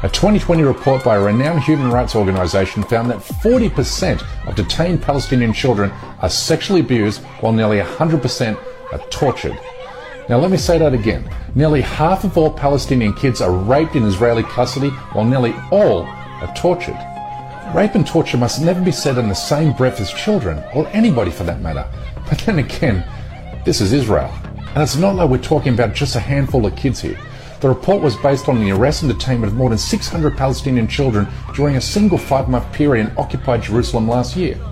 A 2020 report by a renowned human rights organisation found that 40% of detained Palestinian children are sexually abused, while nearly 100% are tortured. Now let me say that again. Nearly half of all Palestinian kids are raped in Israeli custody, while nearly all are tortured. Rape and torture must never be said in the same breath as children, or anybody for that matter. But then again, this is Israel. And it's not like we're talking about just a handful of kids here. The report was based on the arrest and detainment of more than 600 Palestinian children during a single 5-month period in occupied Jerusalem last year.